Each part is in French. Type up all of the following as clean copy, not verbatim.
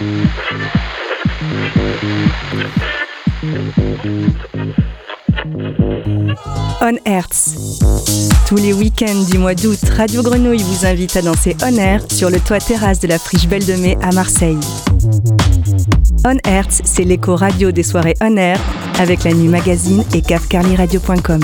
On Hertz. Tous les week-ends du mois d'août, Radio Grenouille vous invite à danser On Air sur le toit terrasse de la Friche Belle de Mai à Marseille. On Hertz, c'est l'écho radio des soirées On Air avec la Nuit Magazine et cafcarliradio.com.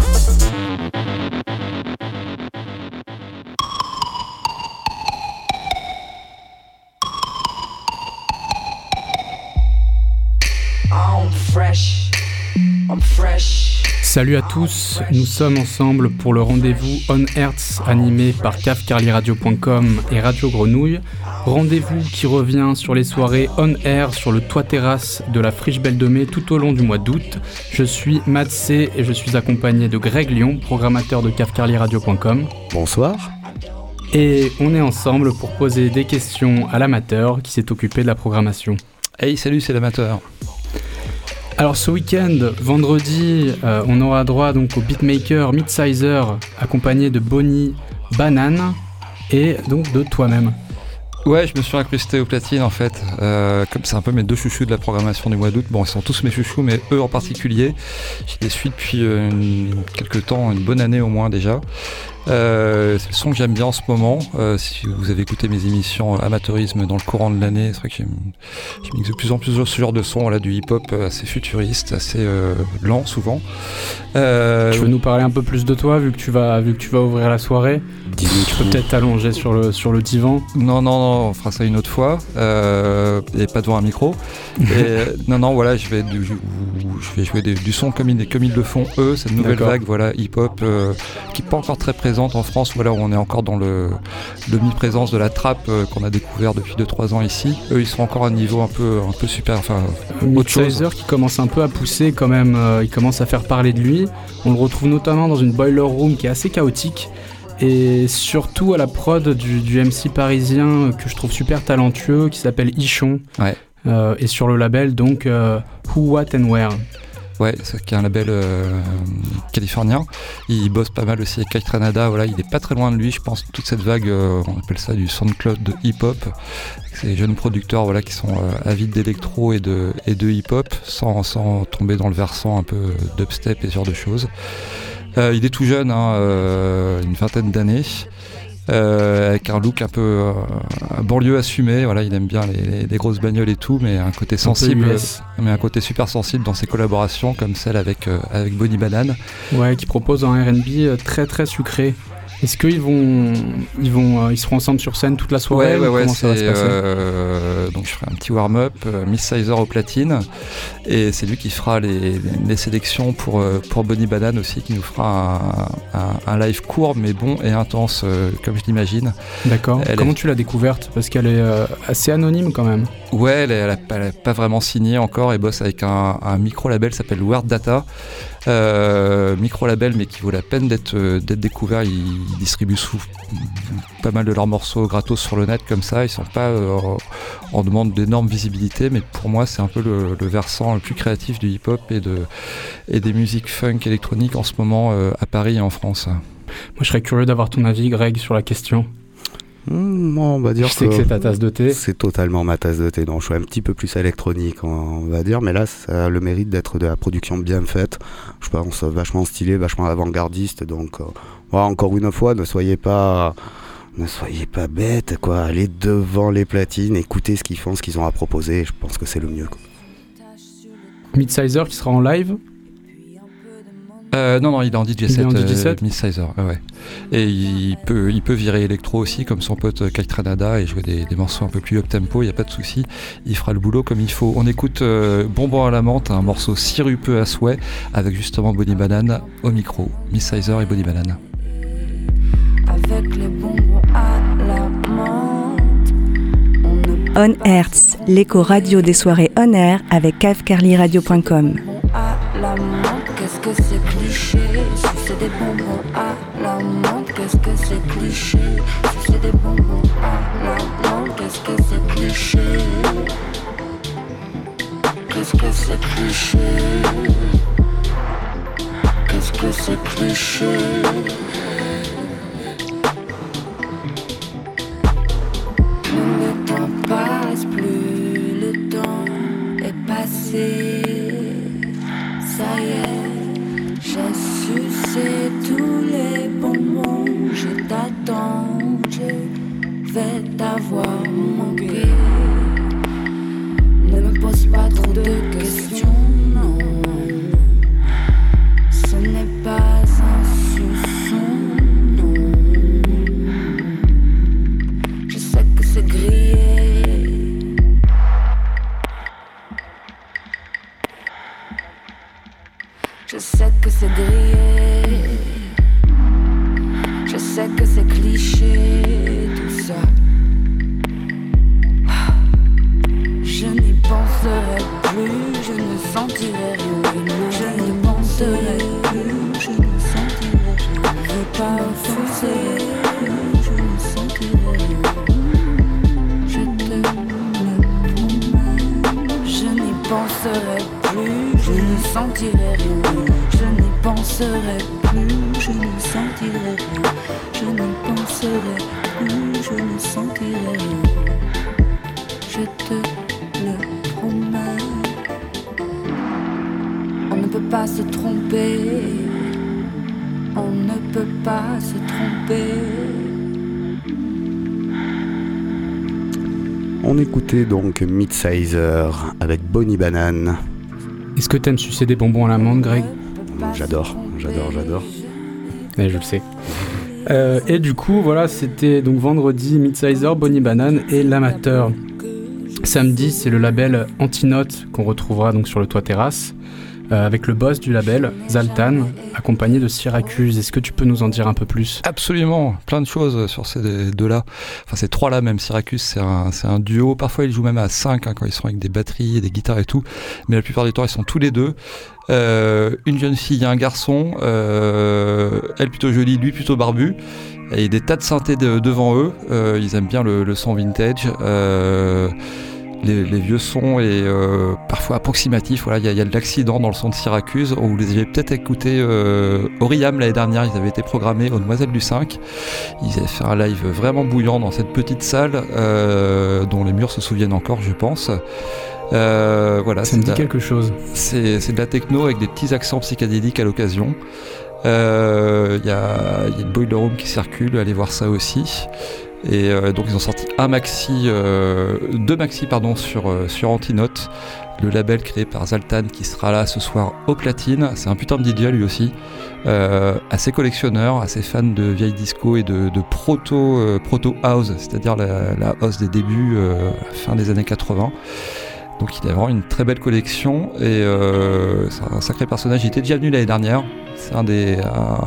Salut à tous, nous sommes ensemble pour le rendez-vous On Hertz animé par cafcarliradio.com et Radio Grenouille. Rendez-vous qui revient sur les soirées On Air sur le toit terrasse de la Friche Belle de Mai tout au long du mois d'août. Je suis Matt C et je suis accompagné de Greg Lyon, programmateur de cafcarliradio.com. Bonsoir. Et on est ensemble pour poser des questions à l'amateur qui s'est occupé de la programmation. Hey, salut, c'est l'amateur. Alors ce week-end, vendredi, on aura droit donc au beatmaker Midsizer accompagné de Bonnie Banane et donc de toi-même. Ouais, je me suis incrusté aux platines en fait, comme c'est un peu mes deux chouchous de la programmation du mois d'août. Bon, ils sont tous mes chouchous, mais eux en particulier, je les suis depuis quelques temps, une bonne année au moins déjà. C'est le son que j'aime bien en ce moment. Si vous avez écouté mes émissions amateurisme dans le courant de l'année, c'est vrai que je mixe de plus en plus ce genre de son, là, du hip-hop assez futuriste, assez lent souvent. Tu veux nous parler un peu plus de toi vu que tu vas ouvrir la soirée? Tu peux peut-être t'allonger sur le divan. Non, on fera ça une autre fois et pas devant un micro. Non, voilà, je vais jouer du son comme ils le font eux, cette nouvelle vague, voilà, hip-hop qui n'est pas encore très présente en France, voilà, où on est encore dans l'omniprésence de la trappe qu'on a découvert depuis 2-3 ans ici. Eux, ils sont encore à un niveau un peu super, enfin autre chose. Midsizer qui commence un peu à pousser quand même, il commence à faire parler de lui. On le retrouve notamment dans une boiler room qui est assez chaotique. Et surtout à la prod du MC parisien que je trouve super talentueux qui s'appelle Ichon, ouais. Et sur le label donc Who, What and Where. Ouais, c'est qui est un label californien. Il bosse pas mal aussi avec Kite Ranada, voilà, il est pas très loin de lui, je pense, toute cette vague, on appelle ça du SoundCloud de hip-hop. Ces jeunes producteurs, voilà, qui sont avides d'électro et de hip-hop, sans tomber dans le versant un peu dubstep et ce genre de choses. Il est tout jeune, une vingtaine d'années, avec un look un peu banlieue assumé. Voilà, il aime bien les grosses bagnoles et tout, mais un côté sensible, mais un côté super sensible dans ses collaborations, comme celle avec Bonnie Banane. Ouais, qui propose un R&B très très sucré. Est-ce qu'ils ils seront ensemble sur scène toute la soirée? Ouais, comment ça va se passer donc je ferai un petit warm-up, Midsizer au platine, et c'est lui qui fera les sélections pour Bonnie Banane aussi, qui nous fera un live court mais bon et intense, comme je l'imagine. D'accord. Comment tu l'as découverte? Parce qu'elle est assez anonyme quand même. Ouais, elle a pas vraiment signé encore, et bosse avec un micro-label qui s'appelle Weird Data. Micro-label mais qui vaut la peine d'être découvert. Ils distribuent pas mal de leurs morceaux gratos sur le net comme ça. Ils sont pas en demande d'énorme visibilité, mais pour moi c'est un peu le versant le plus créatif du hip-hop et des musiques funk électroniques en ce moment à Paris et en France. Moi je serais curieux d'avoir ton avis, Greg, sur la question. On va dire je sais que c'est ta tasse de thé. C'est totalement ma tasse de thé. Donc je suis un petit peu plus électronique, on va dire, mais là ça a le mérite d'être de la production bien faite. Je pense vachement stylé, vachement avant-gardiste. Donc voilà, encore une fois, ne soyez pas bêtes, quoi. Allez devant les platines, écoutez ce qu'ils font, ce qu'ils ont à proposer. Je pense que c'est le mieux, quoi. Midsizer qui sera en live? Non, il est en DJ set, Midsizer, ouais. Et il peut virer électro aussi, comme son pote Kite Ranada, et jouer des morceaux un peu plus up-tempo, il n'y a pas de souci. Il fera le boulot comme il faut. On écoute Bonbon à la menthe, un morceau sirupeux à souhait, avec justement Bonnie Banane au micro. Midsizer et Bonnie Banane. Avec les bonbons à la menthe. On Hertz, l'écho radio des soirées On Air avec cafcarliradio.com. Qu'est-ce que c'est cliché? Sucer des bonbons à la menthe. Qu'est-ce que c'est cliché? Sucer des bonbons à la menthe. Qu'est-ce que c'est cliché? Qu'est-ce que c'est cliché? Qu'est-ce que c'est cliché? Le temps passe plus. glissé. Ça y est, j'ai sucé tous les bonbons. Je t'attends, je vais t'avoir manqué. Ne me pose pas trop de questions, non. Ce n'est pas un soupçon, non. Je sais que c'est grillé. Je sais que c'est grillé. Je sais que c'est cliché, tout ça. Je n'y penserai plus, je ne sentirai rien. Je n'y penserai plus, je ne sentirai rien. Je veux pas forcer, je ne sentirai rien. Je te le promets. Je n'y penserai plus, je ne sentirai rien. Je n'y penserai plus, je ne sentirai rien. Je n'y penserai plus, je ne sentirai rien. Je te le promets. On ne peut pas se tromper. On ne peut pas se tromper. On écoutait donc Midsizer avec Bonnie Banane. Est-ce que t'aimes sucer des bonbons à l'amande, Greg ? J'adore. Ouais, je le sais. Et du coup, voilà, c'était donc vendredi, Midsizer, Bonnie Banane et l'Amateur. Samedi, c'est le label Antinote qu'on retrouvera donc sur le toit terrasse avec le boss du label, Zaltan, accompagné de Syracuse. Est-ce que tu peux nous en dire un peu plus ? Absolument, plein de choses sur ces deux-là. Enfin, ces trois-là même. Syracuse, c'est un duo. Parfois, ils jouent même à 5 quand ils sont avec des batteries, des guitares et tout. Mais la plupart du temps, ils sont tous les deux. Une jeune fille et un garçon. Elle plutôt jolie, lui plutôt barbu. Et des tas de synthés devant eux. Ils aiment bien le son vintage. Les vieux sons et parfois approximatifs. Voilà, il y a de l'accident dans le son de Syracuse. Vous les avez peut-être écoutés au Riam l'année dernière. Ils avaient été programmés aux Demoiselles du 5. Ils avaient fait un live vraiment bouillant dans cette petite salle dont les murs se souviennent encore, je pense. Voilà, ça me dit quelque chose. C'est de la techno avec des petits accents psychédéliques à l'occasion. Y a une Boiler Room qui circule, allez voir ça aussi. Et donc ils ont sorti deux maxi sur Antinote, le label créé par Zaltan qui sera là ce soir au platine. C'est un putain de DJ lui aussi, assez collectionneur, assez fan de vieilles disco et de proto house, c'est-à-dire la house des débuts fin des années 80. Donc il a vraiment une très belle collection et c'est un sacré personnage. Il était déjà venu l'année dernière. C'est un des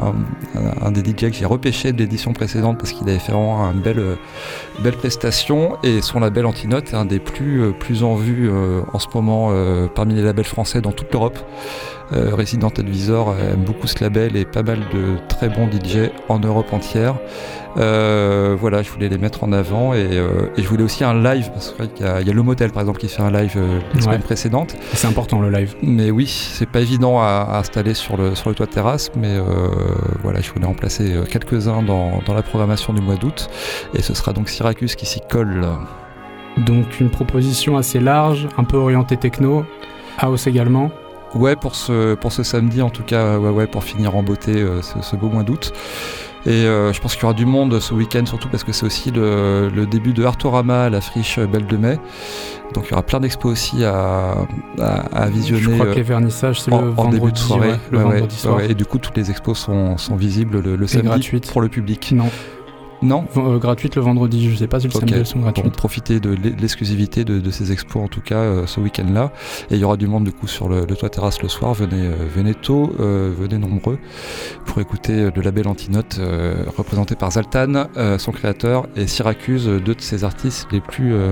DJ que j'ai repêché de l'édition précédente parce qu'il avait fait vraiment une belle prestation. Et son label Antinote est un des plus en vue en ce moment parmi les labels français dans toute l'Europe. Resident Advisor aime beaucoup ce label et pas mal de très bons DJ en Europe entière. Voilà, je voulais les mettre en avant et je voulais aussi un live parce qu'il y a le Motel par exemple qui fait un live la semaine précédente. C'est important le live. Mais oui, c'est pas évident à installer sur le toit de terrasse, mais voilà, je voulais en placer quelques-uns dans la programmation du mois d'août et ce sera donc Syracuse qui s'y colle. Donc une proposition assez large, un peu orientée techno, house également. Ouais, pour ce samedi en tout cas, ouais, pour finir en beauté ce beau mois d'août. Et je pense qu'il y aura du monde ce week-end, surtout parce que c'est aussi le début de Artorama à la friche Belle de Mai. Donc il y aura plein d'expos aussi à visionner. Je crois que les vernissages c'est le vendredi, début de soirée. Le vendredi soir. Et du coup toutes les expos sont visibles le samedi gratuites pour le public. Non, gratuite le vendredi, je sais pas si le samedi elles sont gratuites. Donc profitez de l'exclusivité de ces expos en tout cas ce week-end-là. Et il y aura du monde du coup sur le toit terrasse le soir, venez tôt, venez nombreux pour écouter le label Antinote représenté par Zaltan, son créateur, et Syracuse, deux de ses artistes les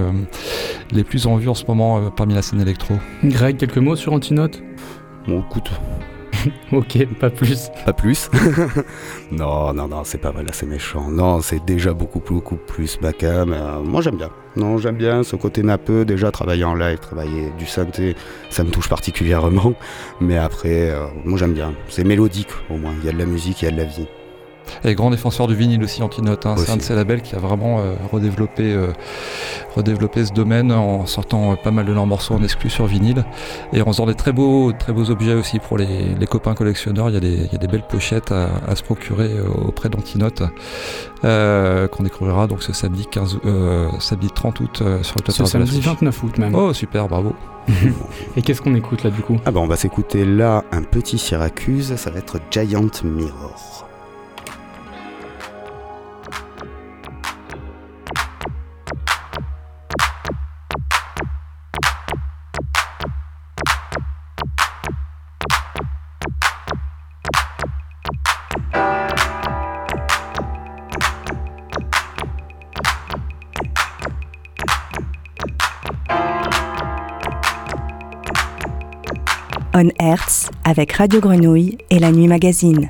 plus en vue en ce moment parmi la scène électro. Greg, quelques mots sur Antinote ? Bon, écoute... Ok, pas plus. Pas plus. Non, c'est pas vrai, là c'est méchant. Non, c'est déjà beaucoup plus bacam. Moi j'aime bien. Non, j'aime bien ce côté nappeux. Déjà travailler en live, travailler du synthé, ça me touche particulièrement. Mais après, moi j'aime bien. C'est mélodique au moins. Il y a de la musique, il y a de la vie. Et grand défenseur du vinyle aussi, Antinote. C'est un de ces labels qui a vraiment redéveloppé ce domaine en sortant pas mal de leurs morceaux en exclu sur vinyle et en faisant des très beaux objets aussi pour les copains collectionneurs. Il y a des belles pochettes à se procurer auprès d'Antinote qu'on découvrira donc ce samedi 30 août sur le Toit Terrasse de la Friche. Ce samedi 29 août même. Oh super, bravo. Et qu'est-ce qu'on écoute là du coup ? On va s'écouter là un petit Syracuse, ça va être Giant Mirror. On Hertz avec Radio Grenouille et La Nuit Magazine.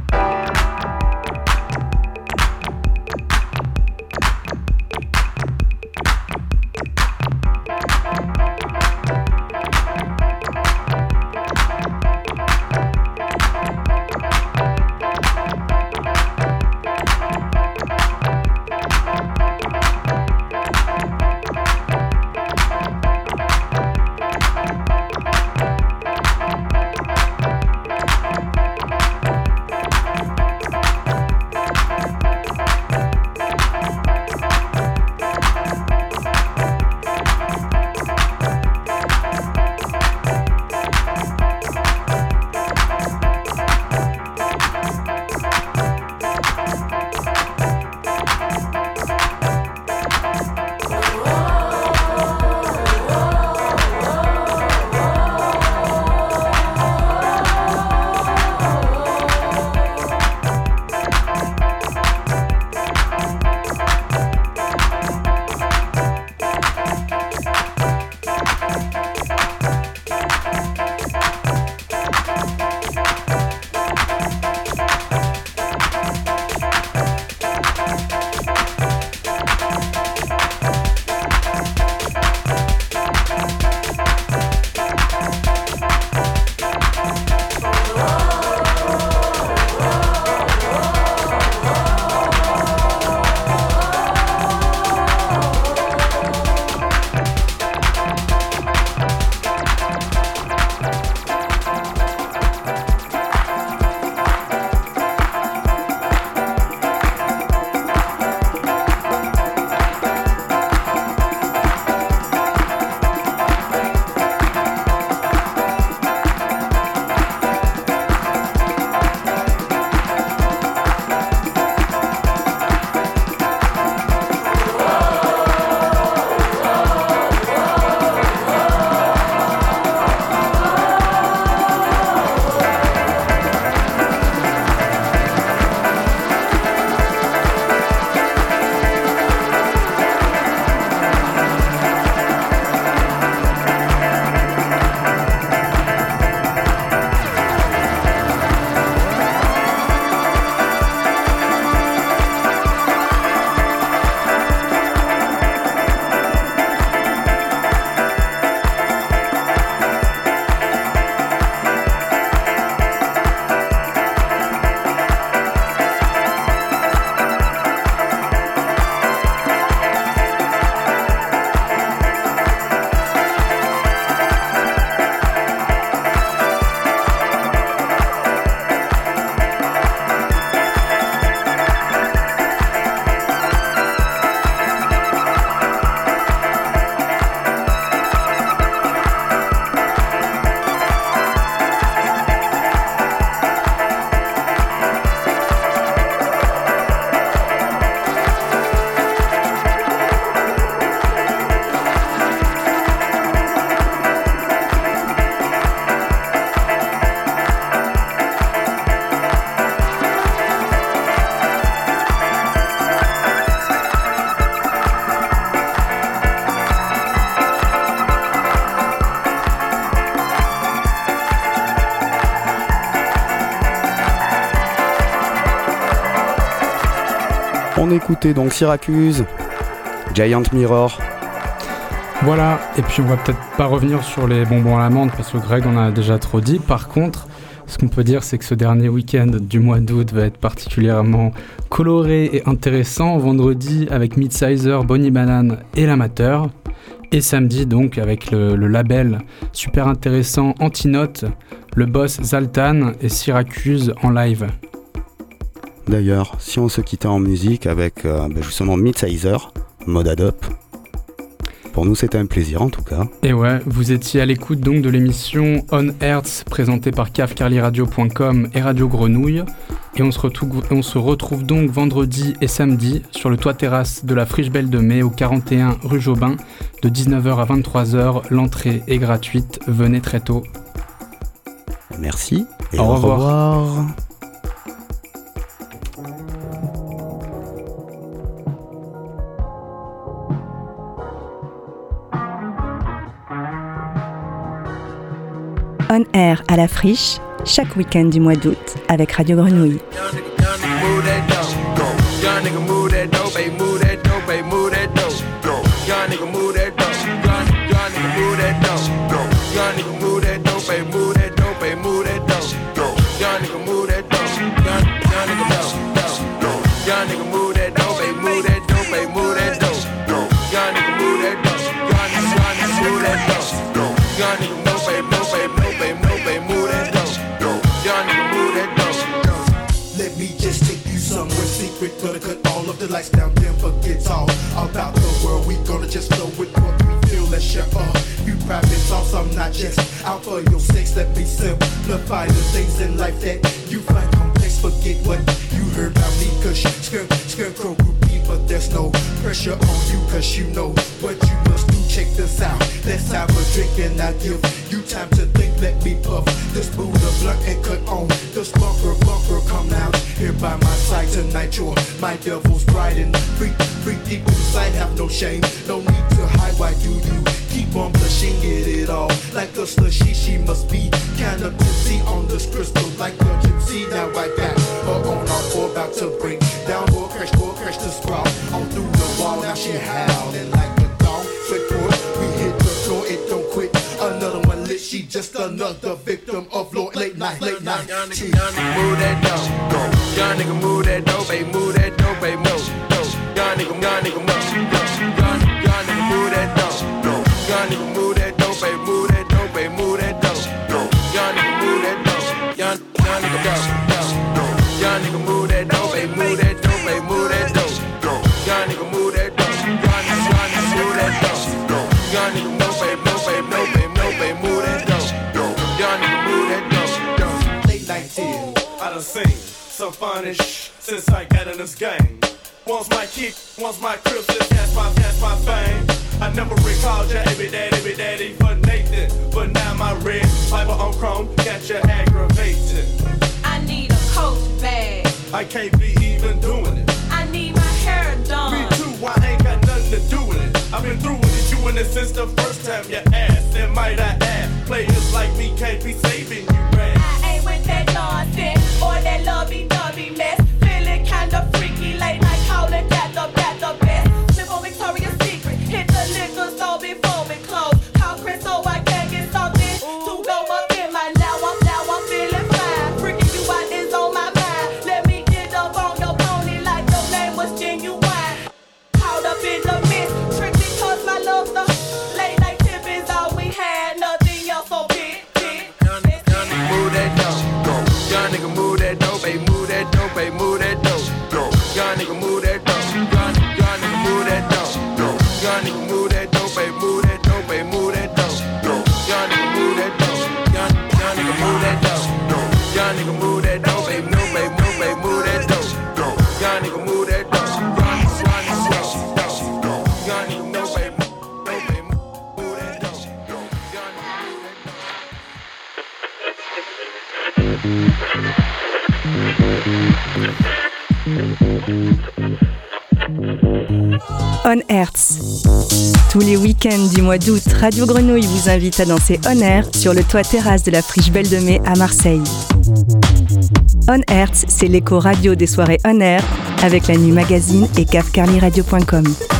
On écoutait donc Syracuse, Giant Mirror. Voilà, et puis on va peut-être pas revenir sur les bonbons à l'amande parce que Greg en a déjà trop dit. Par contre, Ce qu'on peut dire, c'est que ce dernier week-end du mois d'août va être particulièrement coloré et intéressant. Vendredi avec Midsizer, Bonnie Banane et l'Amateur. Et samedi donc avec le label super intéressant Antinote, le boss Zaltan et Syracuse en live. D'ailleurs, si on se quittait en musique avec justement Midsizer, Mode Adop, pour nous c'était un plaisir en tout cas. Et ouais, vous étiez à l'écoute donc de l'émission On Hertz présentée par cafcarlyradio.com et Radio Grenouille. Et on se retrouve donc vendredi et samedi sur le toit terrasse de la Friche Belle de Mai au 41 rue Jobin de 19h à 23h. L'entrée est gratuite, venez très tôt. Merci et au revoir. On Air à la Friche, chaque week-end du mois d'août avec Radio Grenouille. Gonna cut all of the lights down, then forget all about the world. We gonna just flow with what we feel. Let's share you private thoughts. I'm not just out for your sakes. Let me simplify the things in life that you find complex. Forget what you heard about me, cause scarecrow groupie, but there's no pressure on you, cause you know what you must do. Check this out, let's have a drink and I give you time to think. Let me puff this Buddha blunt and cut on this bunker. Come out here by my side tonight. You're my devil's bride and freak deep inside. Have no shame, no need to hide. Why do you keep on blushing? Get it all like a slushy. She must be kind of tipsy on this crystal like a gypsy. Now I got her on our floor, about to bring down or crash the sprawl on through the wall. Now she howling like a dog. Sweatport, we hit the floor, it don't quit. Another one lit, she just another victim of late night. Young nigga move that dope, go. Young nigga move that dope, baby, move that dope, baby, move. Young nigga move, young nigga move that dope, go. Young nigga move that dope, baby, move that dope, baby, move that dope, go. Young nigga move that dope, young nigga dope, young nigga move that dope, baby, move that dope, baby, move that dope, go. Young nigga move that dope, young nigga move that dope, go. Young nigga move, baby, move that dope, go. Young nigga move that dope. Late night tears, I done seen some funnish since I got in this game. Once my kick, once my crib, just that's my fame. I never recalled your every daddy for Nathan, but now my red Piper on chrome got you aggravated. I need a coach bag. I can't be even doing it. I need my hair done. Me too, I ain't got nothing to do with it. I've been through with it, you in it since the first time you asked. And might I add, players like me can't be saving you, man. I ain't with that nonsense or that lovey-dovey mess. Feeling kinda freaky late night, calling that the best. Live on Victoria's Secret, hit the liquor store before we close. Call Chris so I can get something to go up in my now I'm feeling fine. Freaking you out is on my mind. Let me get up on your pony like your name was Genuine. Caught up in the mist, tricky cause my love the late night tip is all we had. Nothing else so big. Young nigga move that dope, go. Young nigga move that dope, baby, move that dope, baby, move that dope, go. Young nigga move that dope, young nigga move that dope, go. Young nigga move that dope, baby, move that dope, baby, move that dope, go. Young nigga move that dope, young nigga move that dope, go. Young nigga move that dope, baby, move that dope, go. Young nigga move that dope, young nigga move that dope, go. Young nigga move that dope, move that dope, go. Young nigga move that dope. On Hertz. Tous les week-ends du mois d'août, Radio Grenouille vous invite à danser On Air sur le toit terrasse de la Friche Belle de Mai à Marseille. On Hertz, c'est l'écho radio des soirées On Air avec la Nuit Magazine et cafcarlyradio.com.